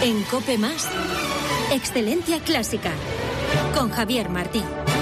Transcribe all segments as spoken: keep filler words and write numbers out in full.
En COPE Más, Excelencia Clásica, con Javier Martín.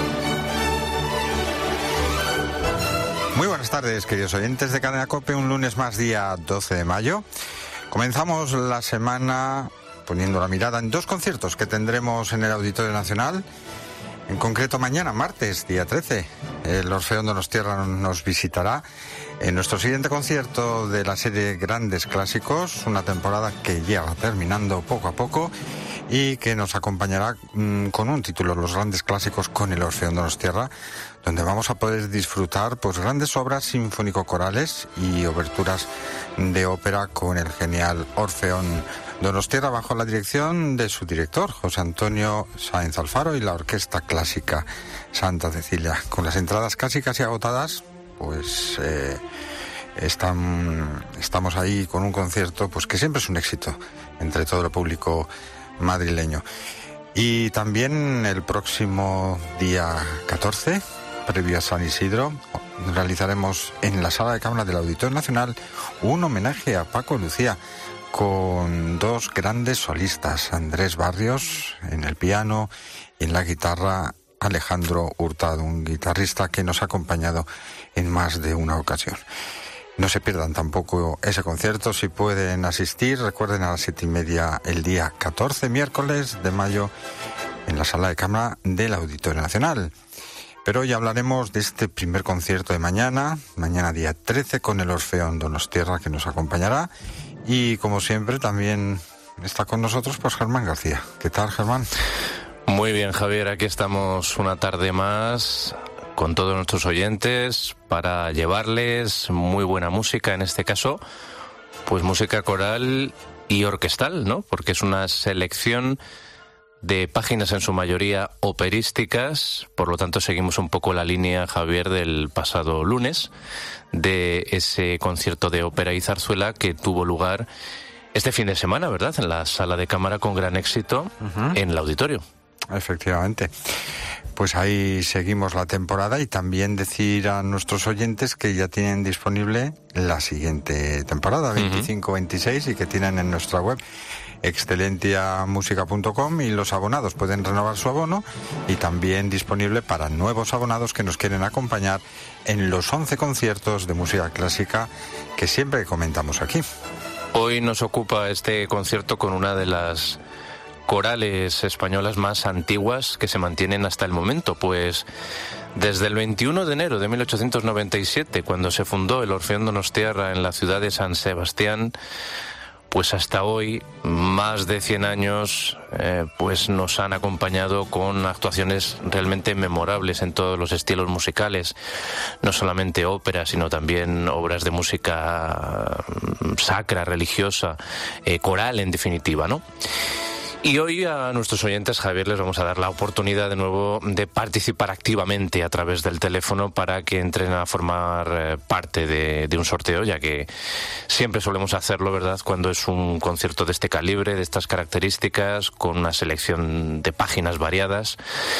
Muy buenas tardes, queridos oyentes de Cadena COPE, un lunes más, día doce de mayo. Comenzamos la semana poniendo la mirada en dos conciertos que tendremos en el Auditorio Nacional. En concreto mañana, martes, día trece, el Orfeón Donostiarra nos visitará en nuestro siguiente concierto de la serie Grandes Clásicos, una temporada que llega terminando poco a poco y que nos acompañará mmm, con un título, Los Grandes Clásicos con el Orfeón Donostiarra, donde vamos a poder disfrutar pues grandes obras sinfónico-corales y oberturas de ópera con el genial Orfeón Donostiarra bajo la dirección de su director, José Antonio Sáenz Alfaro, y la Orquesta Clásica Santa Cecilia. Con las entradas casi casi agotadas, pues eh, están, estamos ahí con un concierto pues que siempre es un éxito entre todo el público madrileño. Y también el próximo día catorce, previo a San Isidro, realizaremos en la Sala de Cámara del Auditorio Nacional un homenaje a Paco Lucía, con dos grandes solistas, Andrés Barrios en el piano y en la guitarra Alejandro Hurtado, un guitarrista que nos ha acompañado en más de una ocasión. No se pierdan tampoco ese concierto, si pueden asistir, recuerden, a las siete y media el día catorce, miércoles de mayo, en la Sala de Cámara del Auditorio Nacional. Pero hoy hablaremos de este primer concierto de mañana, mañana día trece, con el Orfeón Donostiarra, que nos acompañará. Y como siempre también está con nosotros pues Germán García. ¿Qué tal, Germán? Muy bien, Javier, aquí estamos una tarde más con todos nuestros oyentes para llevarles muy buena música, en este caso pues música coral y orquestal, ¿no? Porque es una selección de páginas en su mayoría operísticas, por lo tanto seguimos un poco la línea, Javier, del pasado lunes, de ese concierto de ópera y zarzuela que tuvo lugar este fin de semana, ¿verdad?, en la Sala de Cámara, con gran éxito, uh-huh, en el auditorio. Efectivamente. Pues ahí seguimos la temporada, y también decir a nuestros oyentes que ya tienen disponible la siguiente temporada, veinticinco veintiséis, uh-huh, y que tienen en nuestra web excelencia música punto com, y los abonados pueden renovar su abono, y también disponible para nuevos abonados que nos quieren acompañar en los once conciertos de música clásica que siempre comentamos aquí. Hoy nos ocupa este concierto con una de las corales españolas más antiguas que se mantienen hasta el momento, pues desde el veintiuno de enero de mil ochocientos noventa y siete, cuando se fundó el Orfeón Donostiarra en la ciudad de San Sebastián, pues hasta hoy, más de cien años, eh, pues nos han acompañado con actuaciones realmente memorables en todos los estilos musicales, no solamente ópera, sino también obras de música sacra, religiosa, eh, coral, en definitiva, ¿no? Y hoy a nuestros oyentes, Javier, les vamos a dar la oportunidad de nuevo de participar activamente a través del teléfono para que entren a formar eh, parte de, de un sorteo, ya que siempre solemos hacerlo, ¿verdad?, cuando es un concierto de este calibre, de estas características, con una selección de páginas variadas.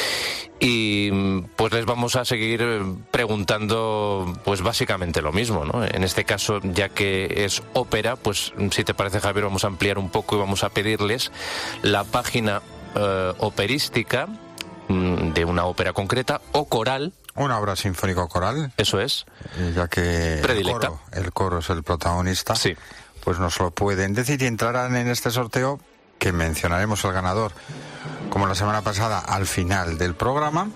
Y pues les vamos a seguir preguntando pues básicamente lo mismo, ¿no? En este caso, ya que es ópera, pues si te parece, Javier, vamos a ampliar un poco y vamos a pedirles la página eh, operística de una ópera concreta o coral. Una obra sinfónico-coral. Eso es. Ya que predilecta. El coro, el coro es el protagonista. Sí. Pues nos lo pueden decir y entrarán en este sorteo, que mencionaremos el ganador, como la semana pasada, al final del programa.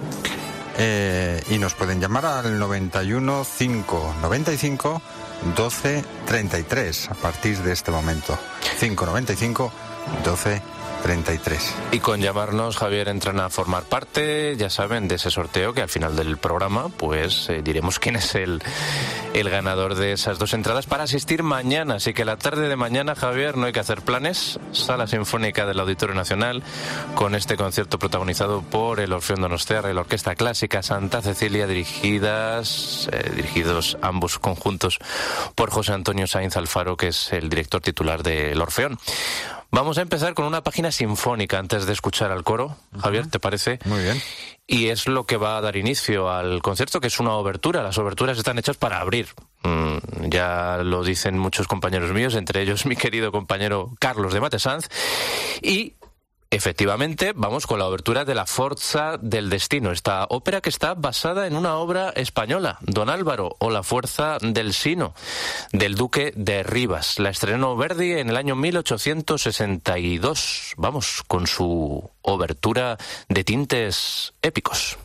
Eh, y nos pueden llamar al noventa y uno, cinco noventa y cinco, doce treinta y tres a partir de este momento. cinco noventa y cinco, doce treinta y tres. Y con llamarnos, Javier, entran a formar parte, ya saben, de ese sorteo, que al final del programa pues eh, diremos quién es el, el ganador de esas dos entradas para asistir mañana. Así que la tarde de mañana, Javier, no hay que hacer planes. Sala Sinfónica del Auditorio Nacional, con este concierto protagonizado por el Orfeón Donostiarra y la Orquesta Clásica Santa Cecilia, dirigidas eh, dirigidos ambos conjuntos por José Antonio Sáenz Alfaro, que es el director titular del Orfeón. Vamos a empezar con una página sinfónica antes de escuchar al coro. Javier, ¿te parece? Muy bien. Y es lo que va a dar inicio al concierto, que es una obertura. Las oberturas están hechas para abrir Mm, ya lo dicen muchos compañeros míos, entre ellos mi querido compañero Carlos de Matesanz. Y efectivamente, vamos con la obertura de La Forza del Destino, esta ópera que está basada en una obra española, Don Álvaro o La Fuerza del Sino, del Duque de Rivas. La estrenó Verdi en el año mil ochocientos sesenta y dos. Vamos con su obertura de tintes épicos.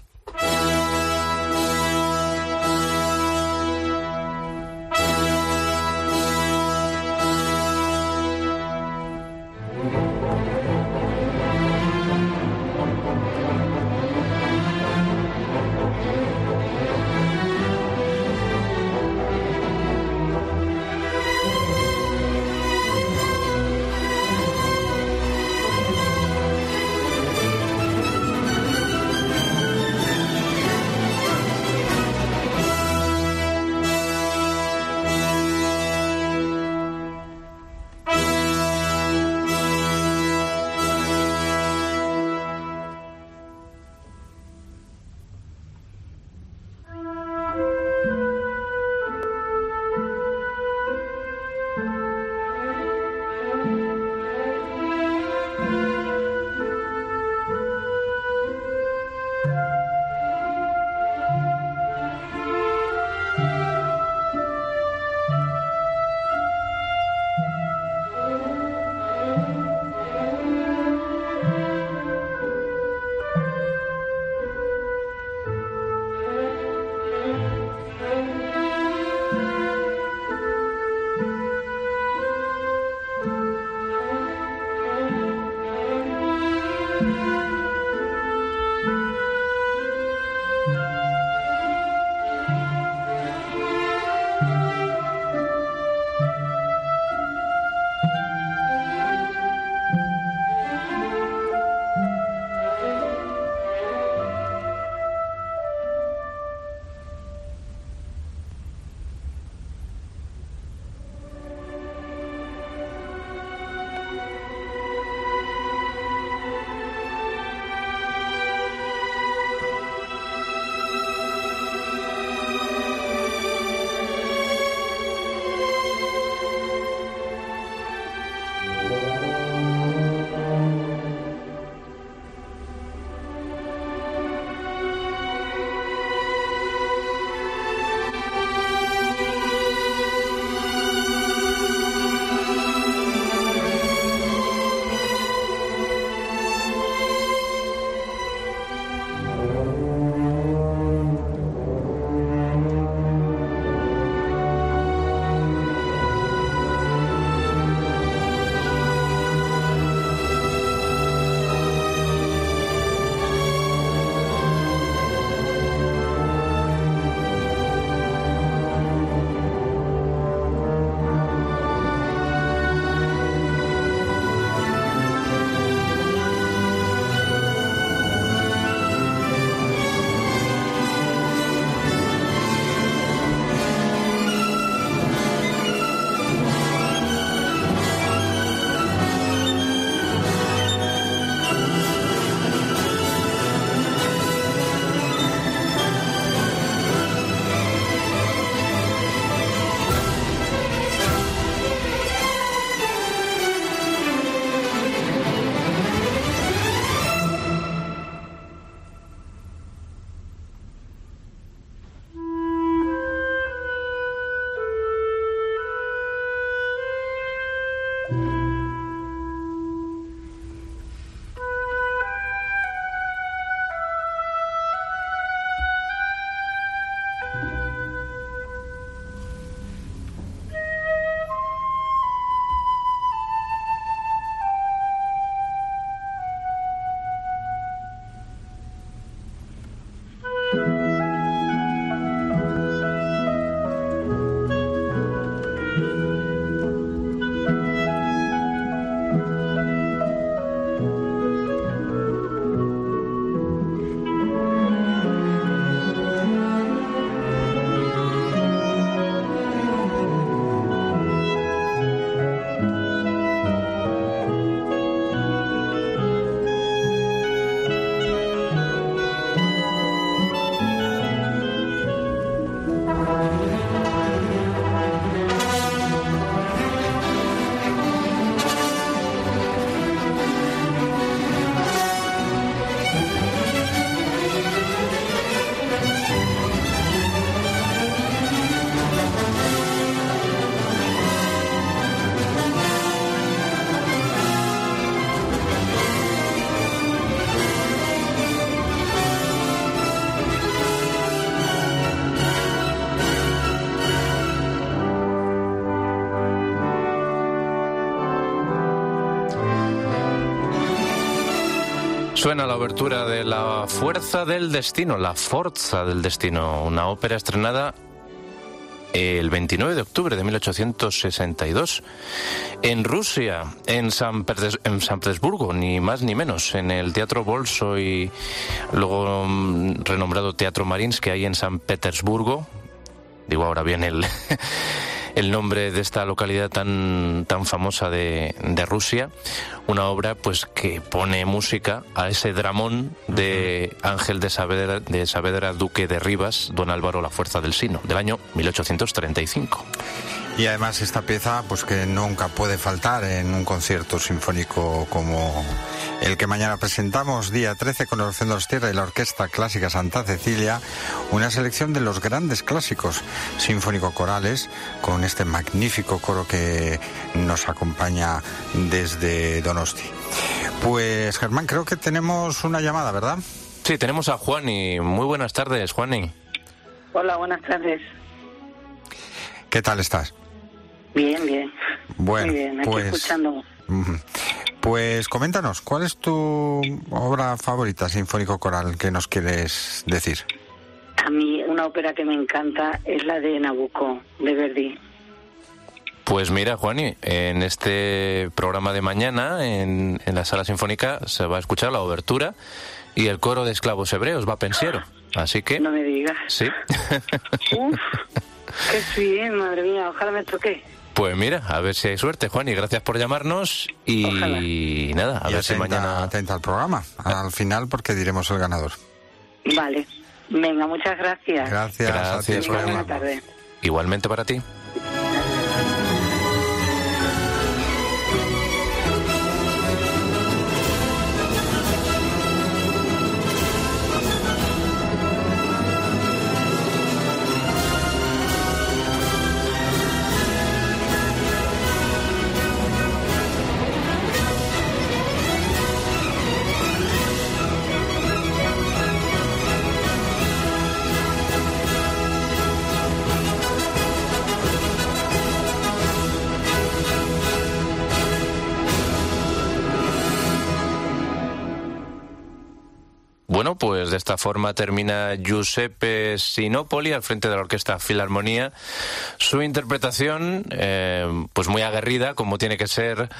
Suena la obertura de La Fuerza del Destino, La Forza del Destino, una ópera estrenada el veintinueve de octubre de mil ochocientos sesenta y dos en Rusia, en San, Petes- en San Petersburgo, ni más ni menos, en el Teatro Bolshoi, luego mm, renombrado Teatro Mariinsky, ahí en San Petersburgo. Digo ahora bien el, el nombre de esta localidad tan, tan famosa de, de Rusia. Una obra pues que pone música a ese dramón de Ángel de Saavedra, de Saavedra, duque de Rivas, don Álvaro La Fuerza del Sino, del año mil ochocientos treinta y cinco. Y además esta pieza, pues que nunca puede faltar en un concierto sinfónico como el que mañana presentamos, día trece, con Orfeo Donostiarra y la Orquesta Clásica Santa Cecilia, una selección de los grandes clásicos sinfónico-corales, con este magnífico coro que nos acompaña desde Donosti. Pues Germán, creo que tenemos una llamada, ¿verdad? Sí, tenemos a Juani. Muy buenas tardes, Juani. Hola, buenas tardes. ¿Qué tal estás? Bien, bien. Bueno, Muy bien, aquí pues, escuchando. Pues coméntanos, ¿cuál es tu obra favorita sinfónico-coral que nos quieres decir? A mí una ópera que me encanta es la de Nabucco, de Verdi. Pues mira, Juani, en este programa de mañana, en, en la sala sinfónica, se va a escuchar la obertura y el coro de esclavos hebreos, va pensiero. Así que... No me digas. Sí. Uf, qué bien, madre mía, ojalá me toque. Pues mira, a ver si hay suerte, Juan, y gracias por llamarnos y Ojalá. nada, a y ver atenta, si mañana... atenta al programa, al final, porque diremos el ganador. Vale. Venga, muchas gracias. Gracias, Gracias, a ti por Juan. Buenas llamarnos. tardes. Igualmente para ti. Bueno, pues de esta forma termina Giuseppe Sinopoli al frente de la Orquesta Filarmonía. Su interpretación, eh, pues muy aguerrida, como tiene que ser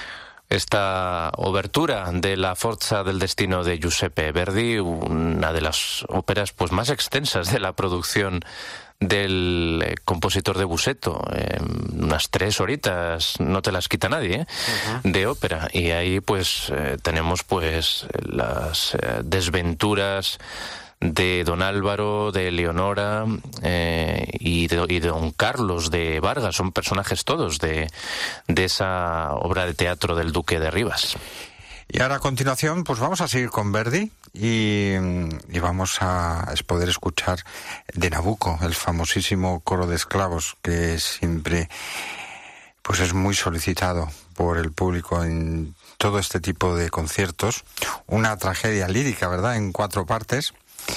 esta obertura de La Forza del Destino de Giuseppe Verdi, una de las óperas pues más extensas de la producción del eh, compositor de Busseto, eh, unas tres horitas, no te las quita nadie, ¿eh? Uh-huh. De ópera, y ahí pues eh, tenemos pues las eh, desventuras de don Álvaro, de Leonora eh, y, de, y de don Carlos de Vargas, son personajes todos de, de esa obra de teatro del Duque de Rivas. Y ahora a continuación, pues vamos a seguir con Verdi y, y vamos a poder escuchar de Nabucco, el famosísimo coro de esclavos que siempre pues es muy solicitado por el público en todo este tipo de conciertos. Una tragedia lírica, ¿verdad?, en cuatro partes,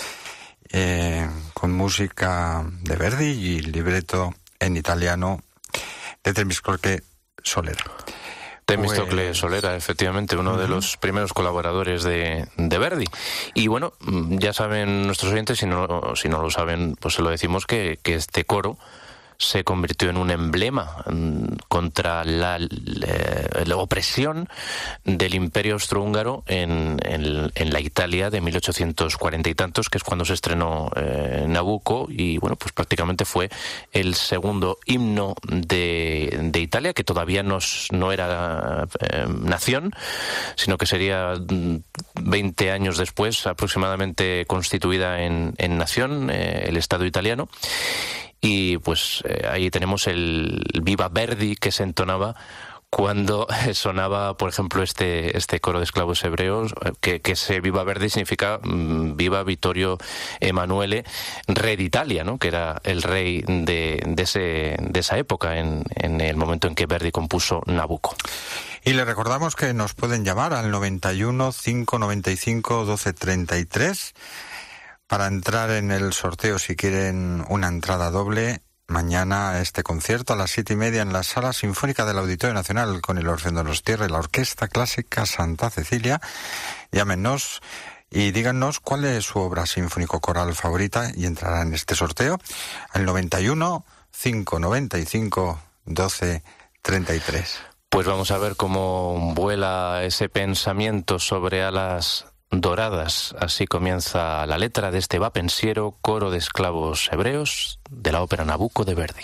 eh, con música de Verdi y libreto en italiano de Temistoclè Solera. Temistoclè Pues... Solera, efectivamente, uno uh-huh. de los primeros colaboradores de, de Verdi. Y bueno, ya saben nuestros oyentes, si no, si no lo saben, pues se lo decimos, que, que este coro se convirtió en un emblema contra la, la, la opresión del Imperio Austrohúngaro en, en, en la Italia de mil ochocientos cuarenta y tantos, que es cuando se estrenó eh, Nabucco, y bueno, pues prácticamente fue el segundo himno de, de Italia, que todavía no, no era eh, nación, sino que sería veinte años después aproximadamente constituida en, en nación, eh, el Estado italiano. Y pues eh, ahí tenemos el Viva Verdi que se entonaba cuando sonaba, por ejemplo, este este coro de esclavos hebreos, que, que ese Viva Verdi significa mmm, Viva Vittorio Emanuele, re d'Italia, ¿no?, que era el rey de, de, ese, de esa época, en, en el momento en que Verdi compuso Nabucco. Y le recordamos que nos pueden llamar al noventa y uno, cinco noventa y cinco, doce treinta y tres... para entrar en el sorteo, si quieren una entrada doble mañana este concierto a las siete y media en la Sala Sinfónica del Auditorio Nacional con el Orfeo Donostiarra y la Orquesta Clásica Santa Cecilia. Llámenos y díganos cuál es su obra sinfónico-coral favorita y entrará en este sorteo al noventa y uno, cinco noventa y cinco, doce treinta y tres. Pues vamos a ver cómo vuela ese pensamiento sobre alas doradas. Así comienza la letra de este va pensiero, coro de esclavos hebreos, de la ópera Nabucco de Verdi.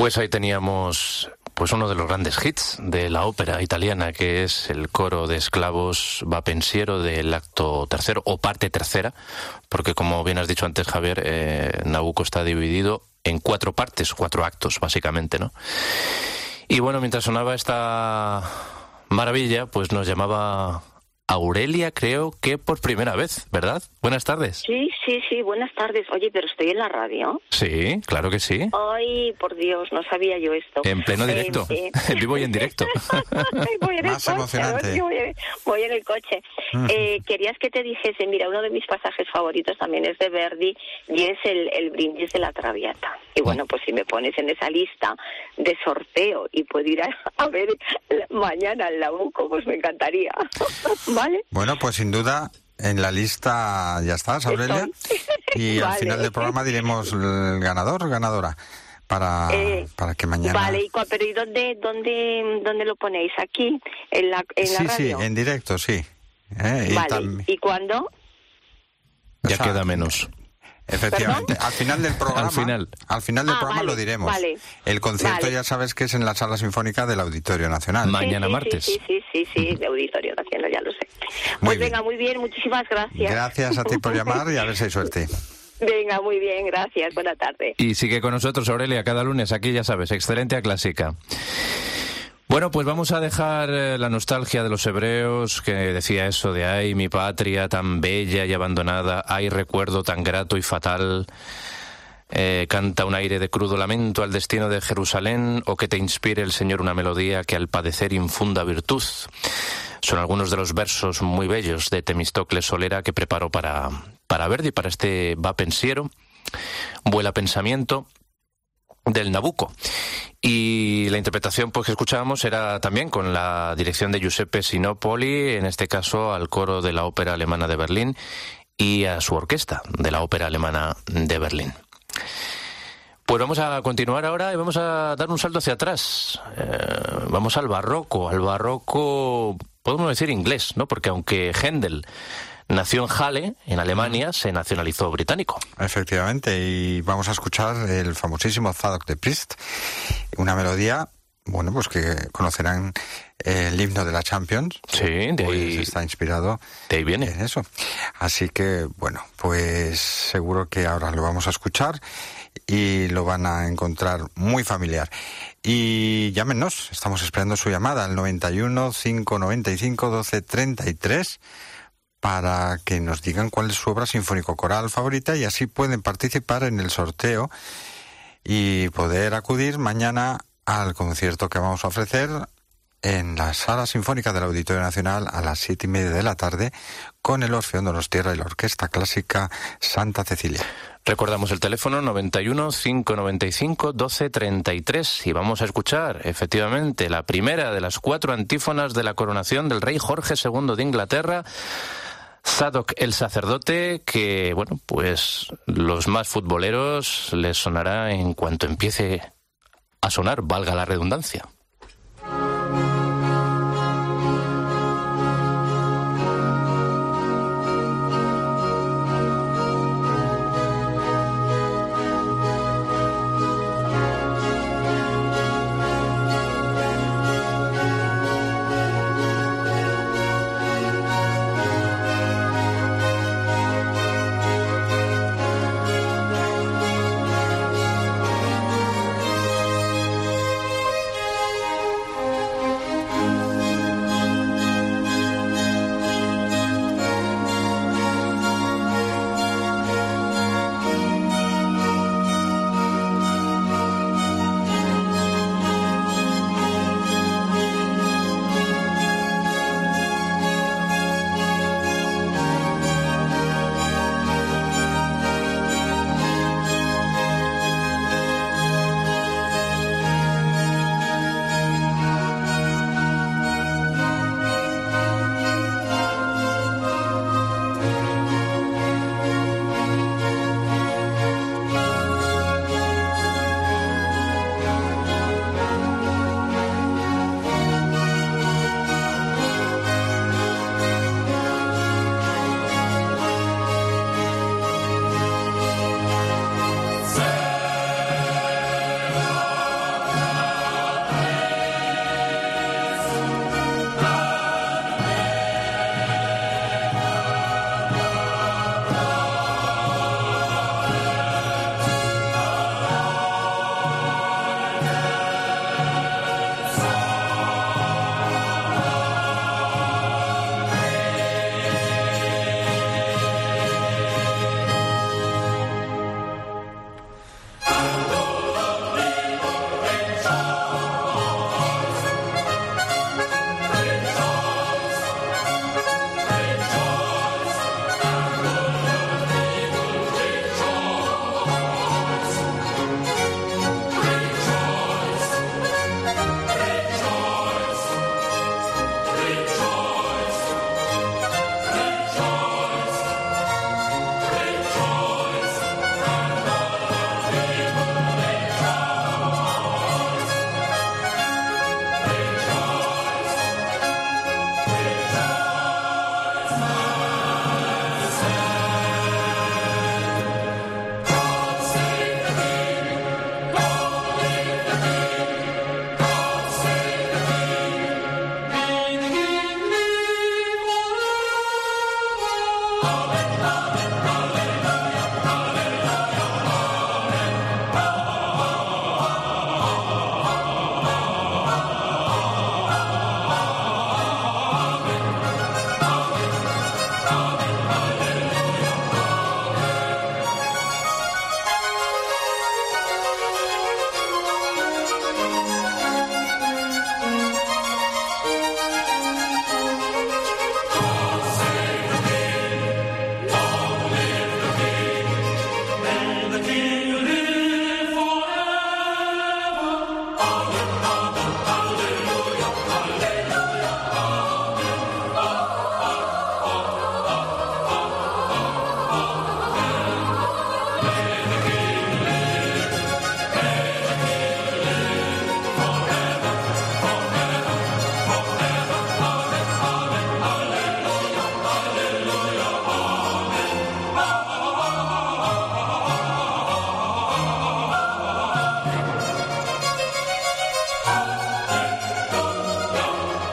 Pues ahí teníamos pues uno de los grandes hits de la ópera italiana, que es el coro de esclavos va pensiero del acto tercero, o parte tercera, porque como bien has dicho antes, Javier, eh, Nabucco está dividido en cuatro partes, cuatro actos, básicamente, ¿no? Y bueno, mientras sonaba esta maravilla, pues nos llamaba Aurelia, creo que por primera vez, ¿verdad? Buenas tardes. Sí, sí, sí, buenas tardes. Oye, pero estoy en la radio. Sí, claro que sí. Ay, por Dios, no sabía yo esto. En pleno directo, eh, eh. en vivo y en directo. voy en Más el emocionante. Coche, voy, en, voy en el coche. Uh-huh. Eh, querías que te dijese, mira, uno de mis pasajes favoritos también es de Verdi y es el, el brindis de la Traviata. Y bueno, pues si me pones en esa lista de sorteo y puedo ir a, a ver mañana el Nabucco, pues me encantaría. ¿Vale? Bueno, pues sin duda en la lista ya estás, Aurelia. Y vale. Al final del programa diremos el ganador, ganadora, para, eh, para que mañana... Vale, ¿y, pero ¿y dónde, dónde, dónde lo ponéis? ¿Aquí? ¿En la, en la sí, radio? Sí, en directo, sí. Eh, vale, y, tam... ¿y cuándo? Ya o sea, queda menos. Efectivamente, ¿Perdón? al final del programa, al final, al final del ah, programa vale, lo diremos. Vale, el concierto vale. ya sabes que es en la Sala Sinfónica del Auditorio Nacional. Mañana sí, sí, martes. Sí, sí, sí, sí, sí, de Auditorio Nacional, ya lo sé. Muy pues bien. venga, muy bien, muchísimas gracias. Gracias a ti por llamar y a ver si hay suerte. Venga, muy bien, gracias, buena tarde. Y sigue con nosotros, Aurelia, cada lunes aquí, ya sabes, Excelencia Clásica. Bueno, pues vamos a dejar la nostalgia de los hebreos, que decía eso de ay, mi patria tan bella y abandonada, ay, recuerdo tan grato y fatal. Eh, canta un aire de crudo lamento al destino de Jerusalén, o que te inspire el Señor una melodía que al padecer infunda virtud. Son algunos de los versos muy bellos de Temístocles Solera que preparó para, para Verdi, para este va pensiero, vuela pensamiento del Nabucco. Y la interpretación pues que escuchábamos era también con la dirección de Giuseppe Sinopoli, en este caso al coro de la Ópera Alemana de Berlín y a su orquesta de la Ópera Alemana de Berlín. Pues vamos a continuar ahora y vamos a dar un salto hacia atrás. Eh, vamos al barroco, al barroco, podemos decir inglés, ¿no? Porque aunque Händel nació en Halle, en Alemania, se nacionalizó británico. Efectivamente, y vamos a escuchar el famosísimo Zadok de Priest, una melodía, bueno, pues que conocerán el himno de la Champions. Sí, de pues ahí está inspirado de ahí viene. en eso. Así que, bueno, pues seguro que ahora lo vamos a escuchar y lo van a encontrar muy familiar. Y llámenos, estamos esperando su llamada al noventa y uno, cinco noventa y cinco, doce treinta y tres para que nos digan cuál es su obra sinfónico-coral favorita y así pueden participar en el sorteo y poder acudir mañana al concierto que vamos a ofrecer en la Sala Sinfónica del Auditorio Nacional a las siete y media de la tarde con el Orfeón Donostiarra y la Orquesta Clásica Santa Cecilia. Recordamos el teléfono noventa y uno, cinco noventa y cinco, doce treinta y tres y vamos a escuchar efectivamente la primera de las cuatro antífonas de la coronación del rey Jorge segundo de Inglaterra, Zadok el sacerdote, que bueno, pues los más futboleros les sonará en cuanto empiece a sonar, valga la redundancia.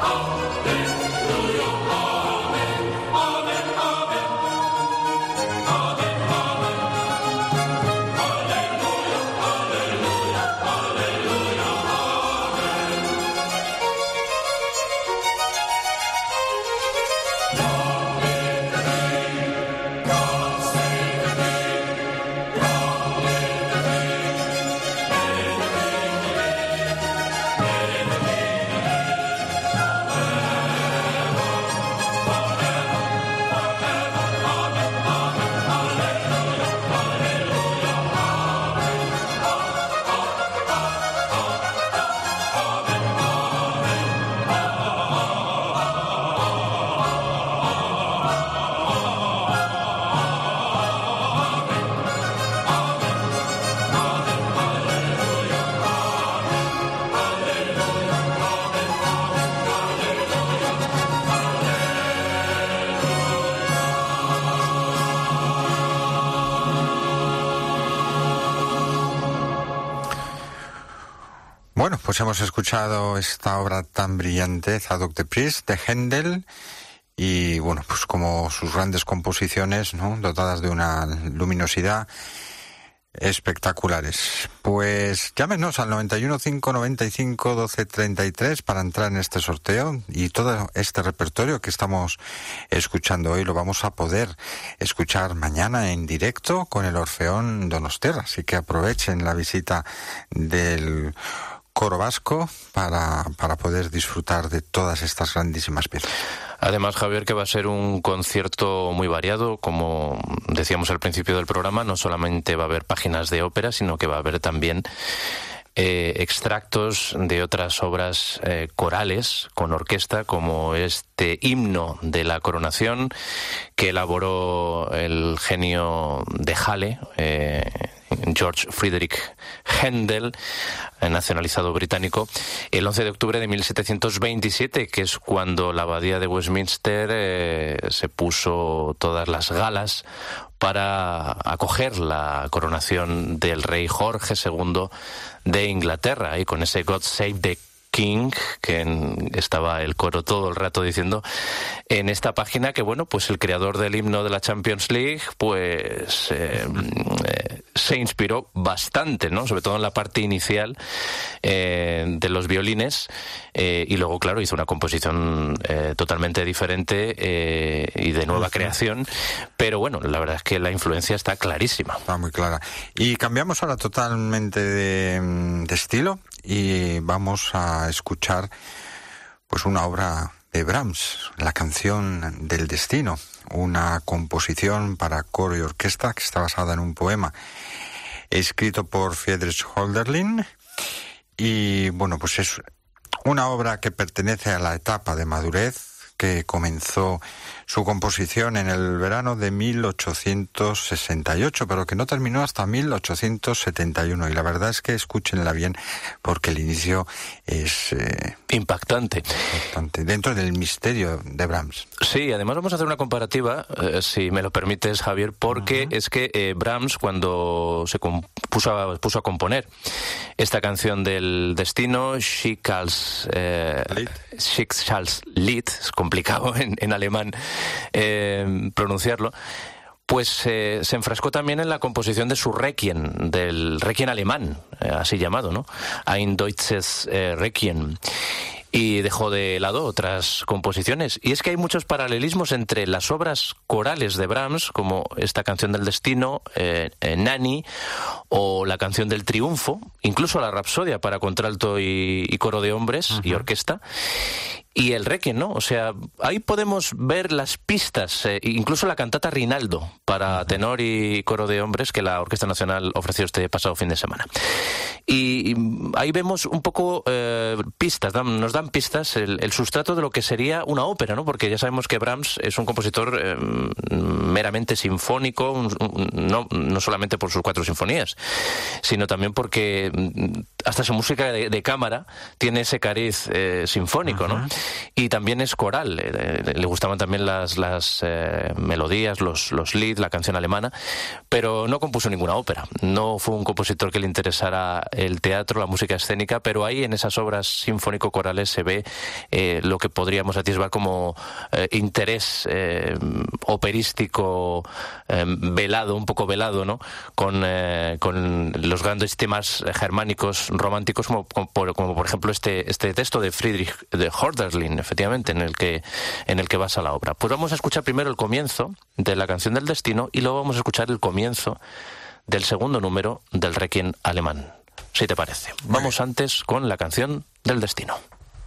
Bueno, pues hemos escuchado esta obra tan brillante, Zadok the Priest, de Händel, y bueno, pues como sus grandes composiciones, ¿no?, dotadas de una luminosidad espectaculares. Pues llámenos al noventa y uno, cinco noventa y cinco, doce treinta y tres para entrar en este sorteo, y todo este repertorio que estamos escuchando hoy lo vamos a poder escuchar mañana en directo con el Orfeón Donostiarra, así que aprovechen la visita del Coro Vasco para, para poder disfrutar de todas estas grandísimas piezas. Además, Javier, que va a ser un concierto muy variado, como decíamos al principio del programa, no solamente va a haber páginas de ópera, sino que va a haber también eh, extractos de otras obras eh, corales con orquesta, como este himno de la coronación que elaboró el genio de Halle, eh, George Friedrich Händel, nacionalizado británico, el once de octubre de mil setecientos veintisiete, que es cuando la abadía de Westminster eh, se puso todas las galas para acoger la coronación del rey Jorge segundo de Inglaterra, y con ese God Save the King, que en, estaba el coro todo el rato diciendo en esta página que, bueno, pues el creador del himno de la Champions League, pues eh, eh, se inspiró bastante, ¿no?, sobre todo en la parte inicial eh, de los violines, eh, y luego, claro, hizo una composición eh, totalmente diferente eh, y de nueva creación, pero bueno, la verdad es que la influencia está clarísima. Está muy clara. Y cambiamos ahora totalmente de, de estilo, y vamos a escuchar pues una obra de Brahms, la canción del destino, una composición para coro y orquesta que está basada en un poema escrito por Friedrich Hölderlin, y bueno, pues es una obra que pertenece a la etapa de madurez que comenzó su composición en el verano de mil ochocientos sesenta y ocho, pero que no terminó hasta mil ochocientos setenta y uno. Y la verdad es que escúchenla bien, porque el inicio es eh, impactante. impactante, dentro del misterio de Brahms. Sí, además vamos a hacer una comparativa, eh, si me lo permites, Javier, porque uh-huh. es que eh, Brahms, cuando se puso a, puso a componer esta canción del destino, Schickals eh, Schicksalslied, es complicado en, en alemán eh, pronunciarlo, pues eh, se enfrascó también en la composición de su Requiem, del Requiem alemán, eh, así llamado, ¿no? Ein deutsches eh, Requiem. Y dejó de lado otras composiciones. Y es que hay muchos paralelismos entre las obras corales de Brahms, como esta canción del destino, eh, eh, Nani, o la canción del triunfo, incluso la Rapsodia para contralto y, y coro de hombres uh-huh. y orquesta, y el Requiem, ¿no? O sea, ahí podemos ver las pistas, eh, incluso la cantata Rinaldo para tenor y coro de hombres que la Orquesta Nacional ofreció este pasado fin de semana. Y, y ahí vemos un poco eh, pistas, dan, nos dan pistas el, el sustrato de lo que sería una ópera, ¿no? Porque ya sabemos que Brahms es un compositor eh, meramente sinfónico, un, un, no, no solamente por sus cuatro sinfonías, sino también porque hasta su música de, de cámara tiene ese cariz eh, sinfónico, ¿no? Uh-huh. y también es coral. Eh, le gustaban también las, las eh, melodías, los, los lied, la canción alemana, pero no compuso ninguna ópera. No fue un compositor que le interesara el teatro, la música escénica, pero ahí en esas obras sinfónico-corales se ve eh, lo que podríamos atisbar como eh, interés eh, operístico eh, velado, un poco velado, ¿no? Con, eh, con los grandes temas germánicos románticos, como, como, por, como por ejemplo este, este texto de Friedrich de Hölderlin, efectivamente, en el que en el que basa la obra. Pues vamos a escuchar primero el comienzo de la canción del destino y luego vamos a escuchar el comienzo del segundo número del Requiem alemán, si te parece. Vamos antes con la canción del destino.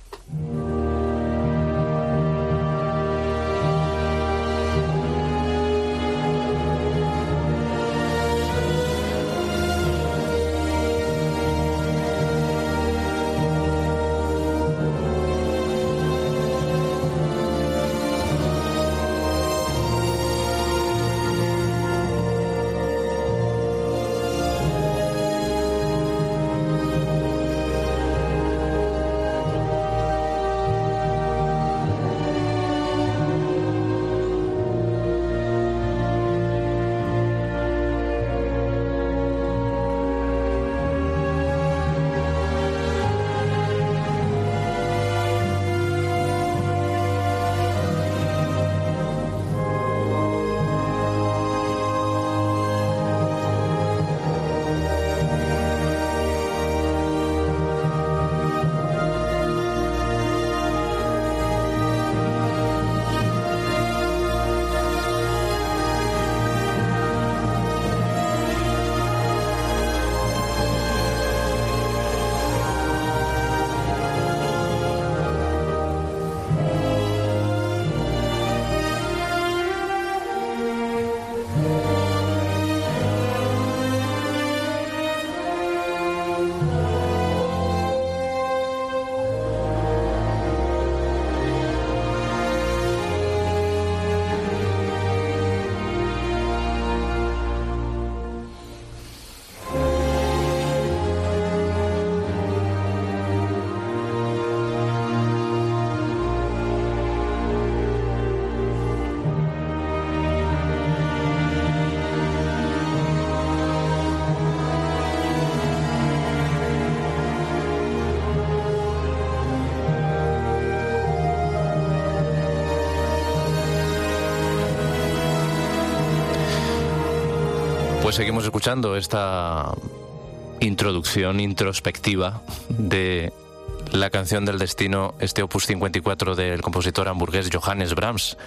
Pues seguimos escuchando esta introducción introspectiva de la canción del destino, este opus cincuenta y cuatro del compositor hamburgués Johannes Brahms,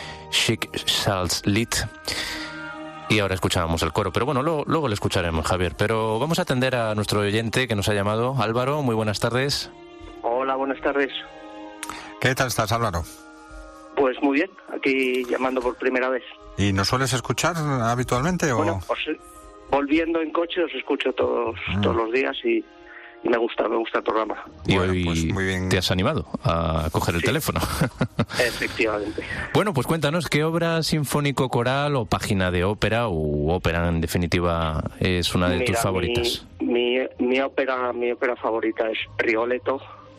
Schicksalslied. Y ahora escuchábamos el coro, pero bueno, luego, luego lo escucharemos, Javier. Pero vamos a atender a nuestro oyente que nos ha llamado, Álvaro. Muy buenas tardes. Hola, buenas tardes. ¿Qué tal estás, Álvaro? Pues muy bien, aquí llamando por primera vez. ¿Y nos sueles escuchar habitualmente? O... Bueno, os, volviendo en coche os escucho todos, mm. todos los días y, y me gusta, me gusta el programa. Y bueno, hoy pues muy bien. Te has animado a coger el sí. teléfono. Efectivamente. Bueno, pues cuéntanos, ¿qué obra sinfónico-coral o página de ópera u ópera en definitiva es una de Mira, tus favoritas? Mi, mi, mi, ópera, mi ópera favorita es Rigoletto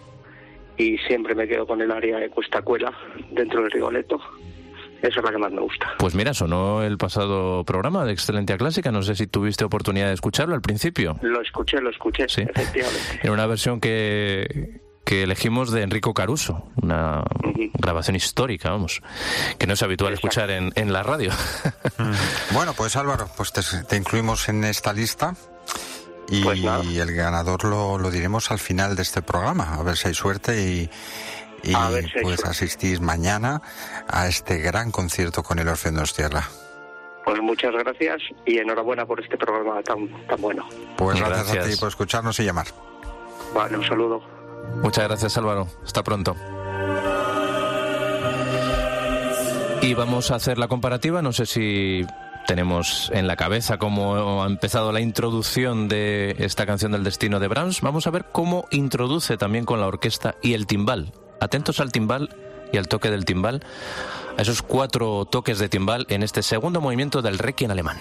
y siempre me quedo con el área de Cuestacuela dentro del Rigoletto. Esa es la que más me gusta. Pues mira, sonó el pasado programa de Excelencia Clásica. No sé si tuviste oportunidad de escucharlo al principio. Lo escuché, lo escuché, sí. Efectivamente. Era una versión que, que elegimos de Enrico Caruso, una uh-huh. grabación histórica, vamos, que no es habitual Exacto. escuchar en, en la radio. Bueno, pues Álvaro, pues te, te incluimos en esta lista. Y pues el ganador lo, lo diremos al final de este programa, a ver si hay suerte y, y si pues suerte. asistís mañana a este gran concierto con el Orfeo Donostiarra. Pues muchas gracias y enhorabuena por este programa tan, tan bueno. Pues gracias, gracias a ti por escucharnos y llamar. Vale, un saludo. Muchas gracias, Álvaro. Hasta pronto. Y vamos a hacer la comparativa, no sé si tenemos en la cabeza cómo ha empezado la introducción de esta canción del destino de Brahms. Vamos a ver cómo introduce también con la orquesta y el timbal. Atentos al timbal y al toque del timbal, a esos cuatro toques de timbal en este segundo movimiento del Requiem alemán.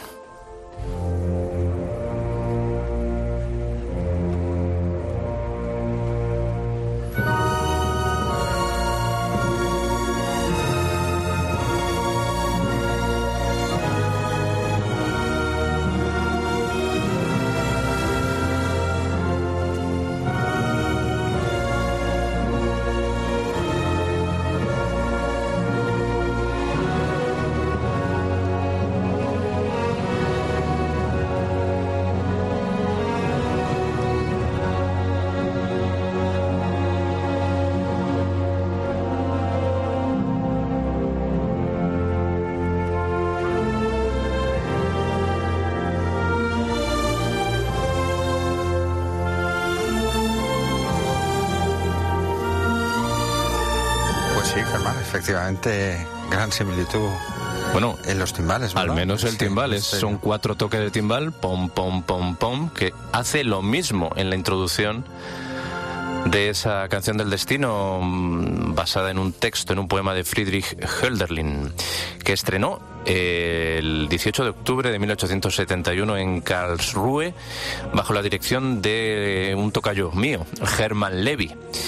Vale, efectivamente, gran similitud. Bueno, en los timbales, ¿verdad? Al menos el sí, timbal, es, este... son cuatro toques de timbal, pom, pom, pom, pom, que hace lo mismo en la introducción de esa canción del destino, basada en un texto, en un poema de Friedrich Hölderlin, que estrenó el dieciocho de octubre de mil ochocientos setenta y uno en Karlsruhe, bajo la dirección de un tocayo mío, Hermann Levy.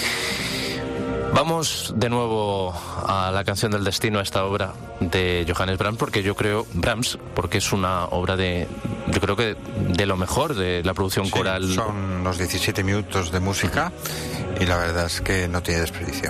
Vamos de nuevo a la canción del destino, a esta obra de Johannes Brahms, porque yo creo, Brahms, porque es una obra de, yo creo que de lo mejor de la producción sí, coral. Son los diecisiete minutos de música y la verdad es que no tiene desperdicio.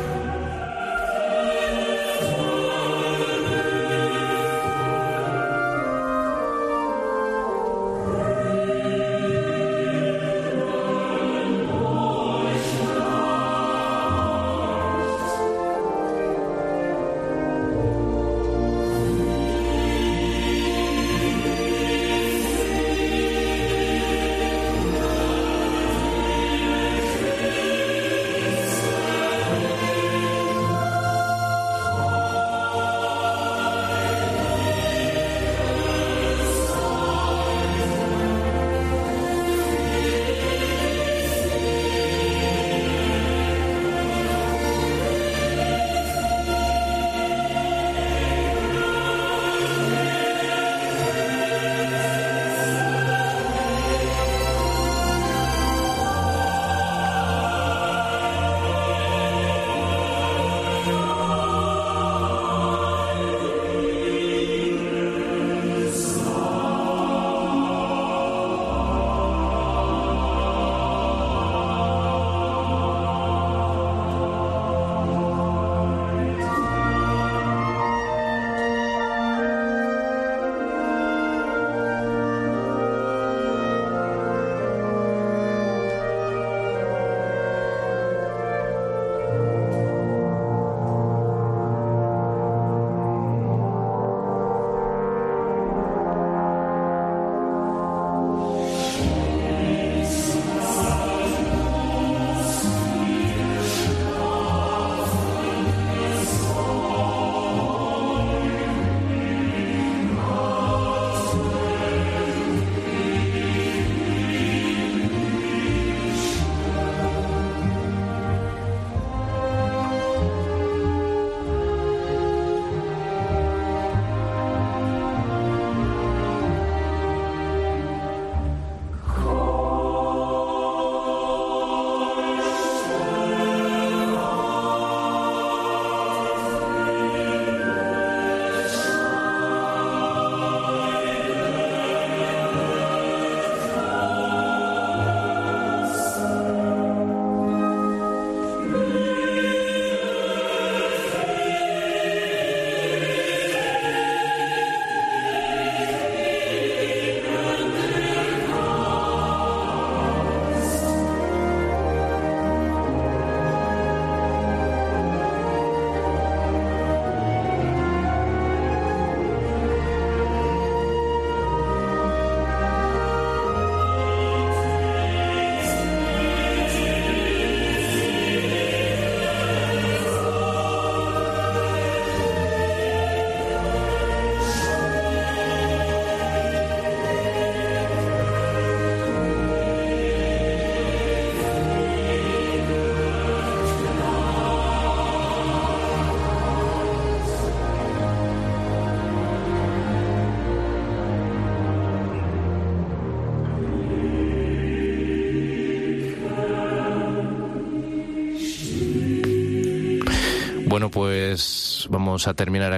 Bueno, pues vamos a terminar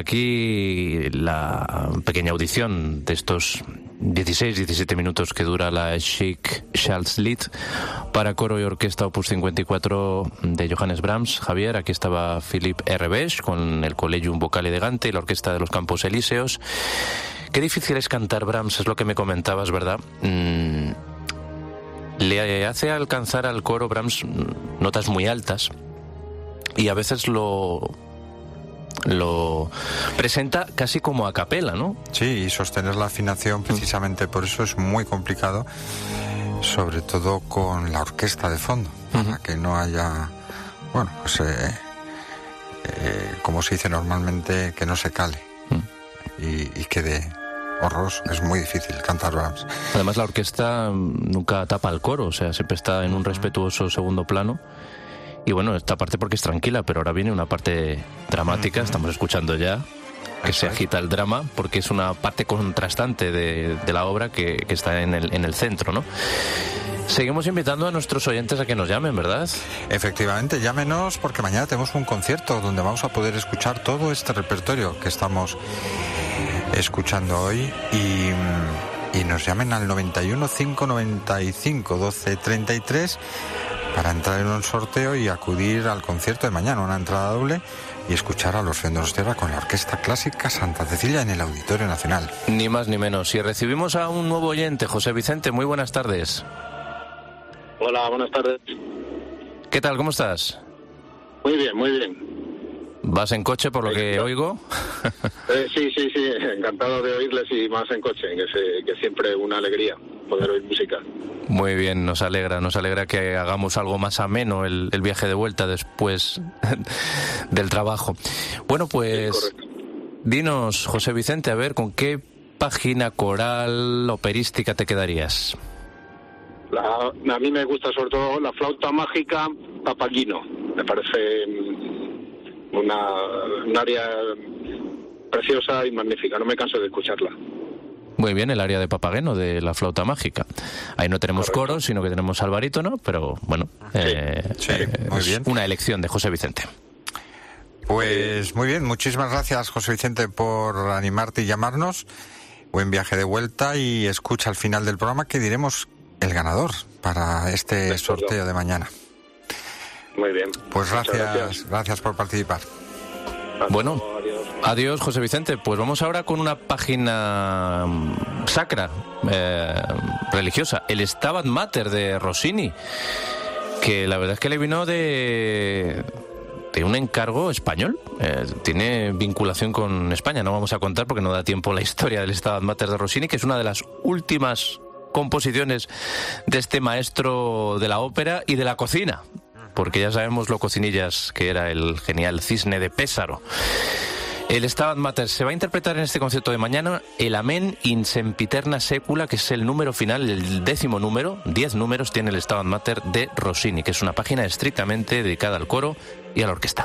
aquí la pequeña audición de estos dieciséis diecisiete minutos que dura la Chic Schalzlied para coro y orquesta opus cincuenta y cuatro de Johannes Brahms. Javier, aquí estaba Philipp Erbesch con el Collegium Vocal Elegante y la Orquesta de los Campos Elíseos. Qué difícil es cantar Brahms, es lo que me comentabas, ¿verdad? Mm, le hace alcanzar al coro Brahms notas muy altas y a veces lo lo presenta casi como a capela, ¿no? Sí, y sostener la afinación precisamente por eso es muy complicado, sobre todo con la orquesta de fondo, para uh-huh. que no haya, bueno, pues eh, eh, como se dice normalmente, que no se cale mm. y, y quede horroroso. Es muy difícil cantar Brahms. Además, la orquesta nunca tapa el coro, o sea, siempre está en un respetuoso segundo plano. Y bueno, esta parte porque es tranquila, pero ahora viene una parte dramática, estamos escuchando ya que se agita el drama, porque es una parte contrastante de, de la obra que, que está en el, en el centro, ¿no? Seguimos invitando a nuestros oyentes a que nos llamen, ¿verdad? Efectivamente, llámenos, porque mañana tenemos un concierto donde vamos a poder escuchar todo este repertorio que estamos escuchando hoy, y, y nos llamen al noventa y uno, cinco noventa y cinco, doce treinta y tres para entrar en un sorteo y acudir al concierto de mañana, una entrada doble, y escuchar a los Fendonostiarra con la Orquesta Clásica Santa Cecilia en el Auditorio Nacional. Ni más ni menos. Y recibimos a un nuevo oyente, José Vicente. Muy buenas tardes. Hola, buenas tardes. ¿Qué tal? ¿Cómo estás? Muy bien, muy bien. ¿Vas en coche por lo que eh, oigo? Eh, sí, sí, sí. Encantado de oírles, y más en coche, que, se, que siempre una alegría poder oír música. Muy bien, nos alegra, nos alegra que hagamos algo más ameno el, el viaje de vuelta después del trabajo. Bueno, pues sí, dinos, José Vicente, a ver, ¿con qué página coral operística te quedarías? La, a mí me gusta sobre todo la flauta mágica Papageno. Me parece una, un área preciosa y magnífica, no me canso de escucharla. Muy bien, el área de Papageno, de la flauta mágica. Ahí no tenemos Correcto. Coro, sino que tenemos al barítono, pero bueno, sí, eh, sí, eh, muy es bien. Una elección de José Vicente. Pues muy bien, muchísimas gracias, José Vicente, por animarte y llamarnos. Buen viaje de vuelta, y escucha al final del programa que diremos el ganador para este sorteo de mañana. Muy bien. Pues gracias, gracias, gracias por participar. Bueno, adiós. adiós, José Vicente. Pues vamos ahora con una página sacra, eh, religiosa, el Stabat Mater de Rossini, que la verdad es que le vino de, de un encargo español. Eh, tiene vinculación con España. No vamos a contar porque no da tiempo la historia del Stabat Mater de Rossini, que es una de las últimas composiciones de este maestro de la ópera y de la cocina, porque ya sabemos lo cocinillas que era el genial Cisne de Pésaro. El Stabat Mater se va a interpretar en este concierto de mañana el Amen in sempiterna secula, que es el número final, el décimo número, diez números tiene el Stabat Mater de Rossini, que es una página estrictamente dedicada al coro y a la orquesta.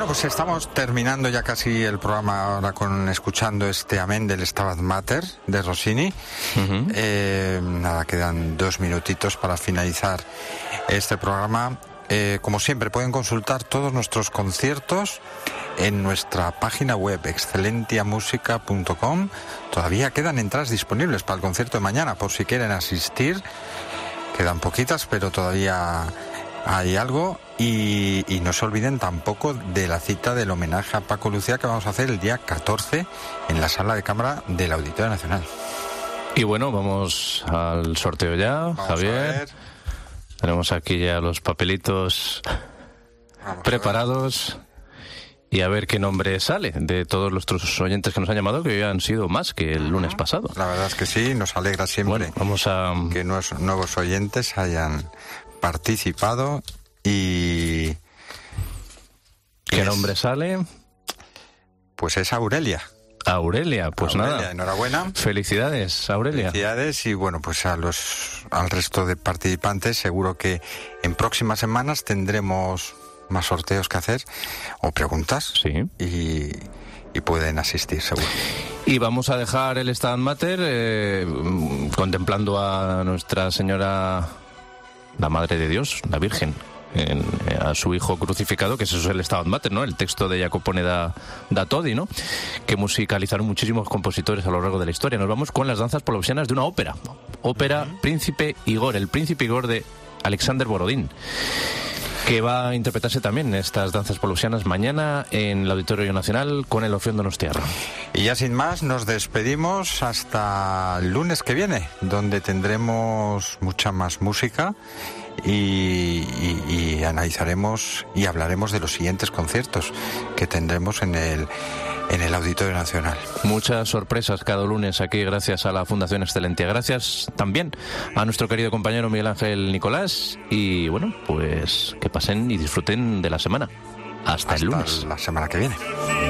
pues estamos terminando ya casi el programa ahora con escuchando este Amén del Stabat Mater de Rossini. Uh-huh. Eh, nada, quedan dos minutitos para finalizar este programa. Eh, como siempre, pueden consultar todos nuestros conciertos en nuestra página web excelentia musica punto com. Todavía quedan entradas disponibles para el concierto de mañana, por si quieren asistir. Quedan poquitas, pero todavía hay algo. Y, y no se olviden tampoco de la cita del homenaje a Paco Lucía que vamos a hacer el día catorce en la Sala de Cámara del Auditorio Nacional. Y bueno, vamos al sorteo ya, vamos, Javier. Tenemos aquí ya los papelitos vamos preparados. Y a ver qué nombre sale de todos nuestros oyentes que nos han llamado, que hoy han sido más que el lunes pasado. La verdad es que sí, nos alegra siempre bueno, vamos a... que nuevos oyentes hayan participado. Y... ¿Qué nombre sale? Pues es Aurelia. Aurelia, pues Aurelia, nada. Enhorabuena. Felicidades, Aurelia. Felicidades y bueno, pues a los al resto de participantes seguro que en próximas semanas tendremos más sorteos que hacer o preguntas. Sí. Y, y pueden asistir, seguro. Y vamos a dejar el Stabat Mater eh, contemplando a Nuestra Señora, la Madre de Dios, la Virgen, en, a su hijo crucificado, que eso es el Stabat Mater, ¿no? El texto de Jacopone da, da Todi, ¿no? Que musicalizaron muchísimos compositores a lo largo de la historia. Nos vamos con las danzas polovsianas de una ópera. Ópera uh-huh. Príncipe Igor, el Príncipe Igor de Alexander Borodín, que va a interpretarse también en estas danzas polovsianas mañana en el Auditorio Nacional con el Orfeón Donostiarra. Y ya sin más, nos despedimos hasta el lunes que viene, donde tendremos mucha más música y, y, y analizaremos y hablaremos de los siguientes conciertos que tendremos en el en el Auditorio Nacional. Muchas sorpresas cada lunes aquí gracias a la Fundación Excelentia. Gracias también a nuestro querido compañero Miguel Ángel Nicolás y bueno, pues que pasen y disfruten de la semana. Hasta, Hasta el lunes. La semana que viene.